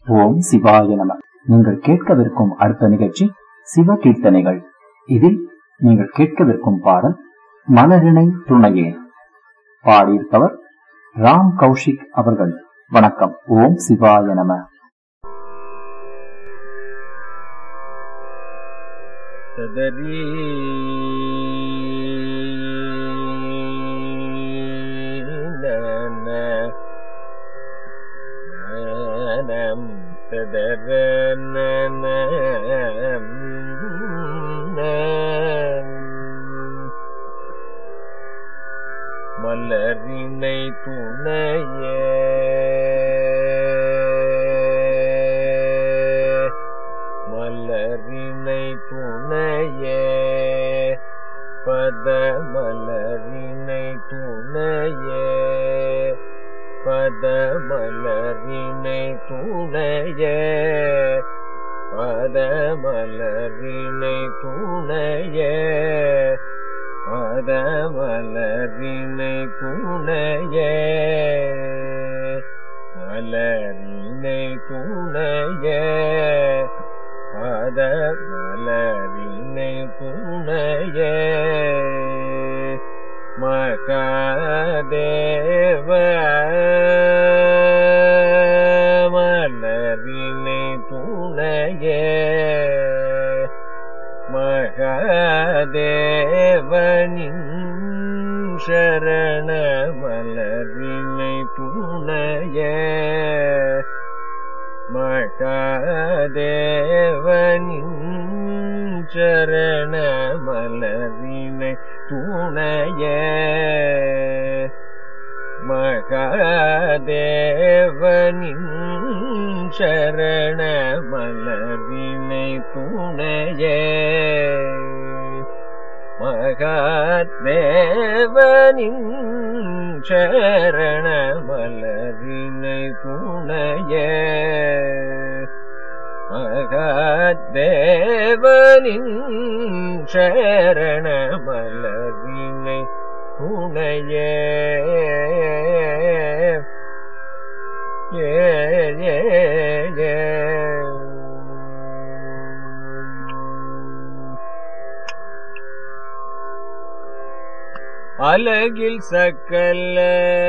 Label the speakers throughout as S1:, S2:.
S1: ஓம் சிவாய நம. நீங்கள் கேட்கவிருக்கும் அடுத்த நிகழ்ச்சி சிவ கீர்த்தனைகள். இதில் நீங்கள் கேட்கவிருக்கும் பாடல் மலரினை துணையே. பாடியிருப்பவர் ராம் கௌஷிக் அவர்கள். வணக்கம். ஓம் சிவாய நம.
S2: ததரி நனம் ததர மலரினை துணையே மலரினை துணையே பத மலரினை துணையே பத மலரினை துணையே பத மலரினை துணையே பத மலரினை துணையே மலரினை துணையே பத மலரினை துணையே மகாதேவ மலரினை துணையே மகாதேவனின் சரண மலரினை துணையே மகாதேவனின் சரண மலரினை துணையே மகாதேவனின் சரண மலரினை துணையே மகாதேவனின் சரண மலரினை துணையே மகாதேவனின் சரண மலரினை துணையே அலகில் சக்கல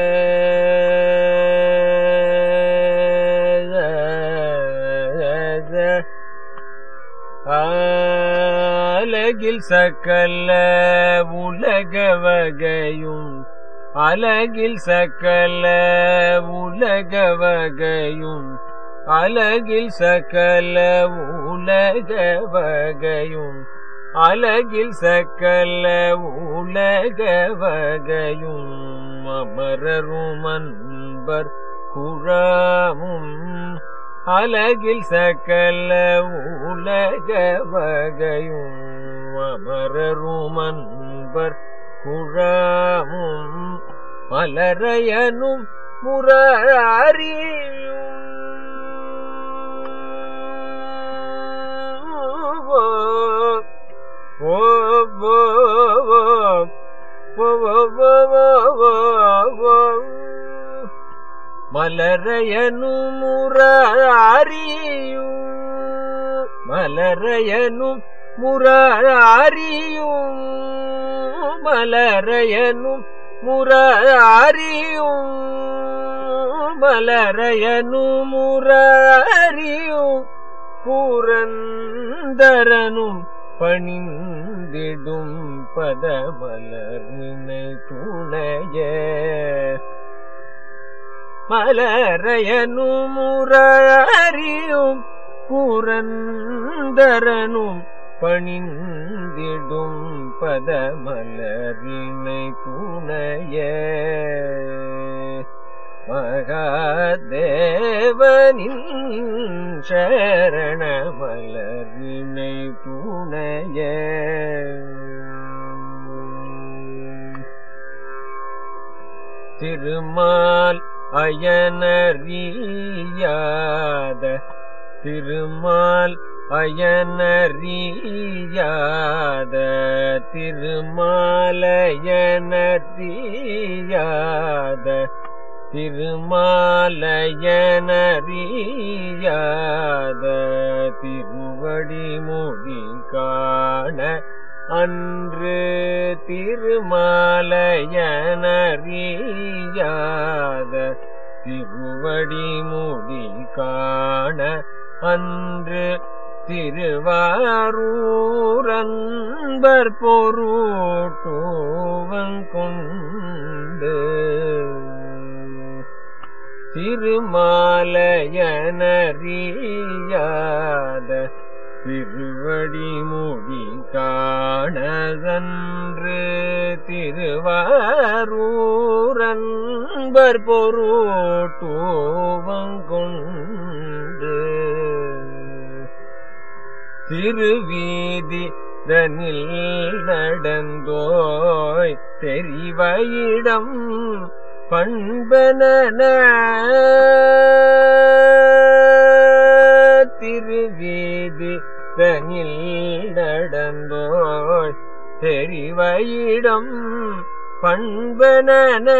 S2: அலகில் சக்கல உலக வகையும் அலகில் சக்கல உலக வகையும் அலகில் சக்கல உலக வகையும் அலகில் சக்கல உலக வகையும் அமரரும் அன்பர் குழாமும் அலகில் சக்கல உலக வகையும் அமரரும் அன்பர் குழாமும் மலரையனும் முராரியும் மலரையனும் முராரியும் மலரையனும் முராரியும் மலரையனும் முராரியும் மலரையனும் முராரியும் புரந்தரனும் பணிந்திடும் பத மலரினை துணையே மலரையனும் முராரியும் புரந்தரனும் பணிந்திடும் பத மலரினை துணையே மகாதேவனின் சரண மலரினை துணையே திருமால் அயனறியாத திருமால் அயனறியாத திருமாலயனறியாத திருமாலையனறியாத திருவடி மொழி காண அன்று திருமாலையனறியாத திருவடி மொழி காண அன்று திருவாரூரன்பர் பொருட்டுவங்கொண்டு திருமாலையனறியாத திருவடி மொழி காணதன்று திருவாரூரன்பர் பொருட்டுவங்கொண்டு திருவீதி தனில் நடந்தோய் தெரிவயிடம் பண்பன திருவீதி தனில் நடந்தோய் தெரிவயிடம் பண்பன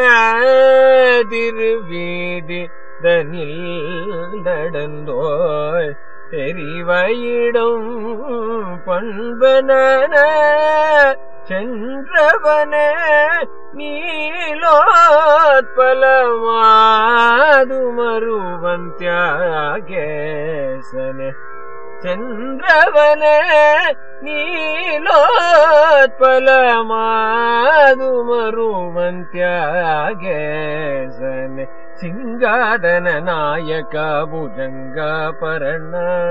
S2: திருவீதி தனில் நடந்தோய் தெரிவயிடம் பண்பன சென்றவனே நீலோத்பலமாதுமருவன் தியாகேசனே சென்றவனே நீலோத்பலமாதுமருவன் தியாகேசனே சிங்காதன நாயக புஜங்காபரண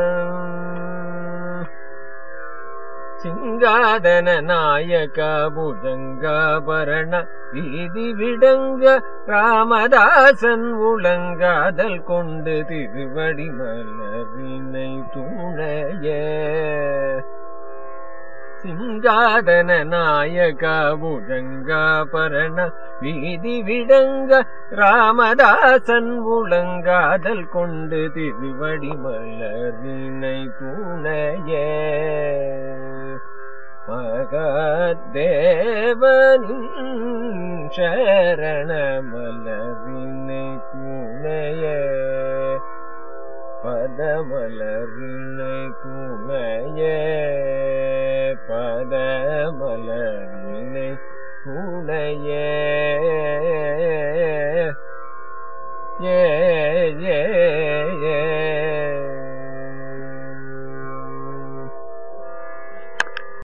S2: சிங்காதன நாயக புஜங்காபரண வீதி விடங்க ராமதாசன் உலங்காதல் கொண்டு திருவடி மலரினை துணைய சிங்காதன நாயக புஜங்காபரண வீதி விடங்க ராமதாசன் உலங்காதல் கொண்டு திருவடி மலரினை துணைய மகாதேவனின் சரண மலரினை துணைய பதமலரினை துணைய பதமலரினை துணைய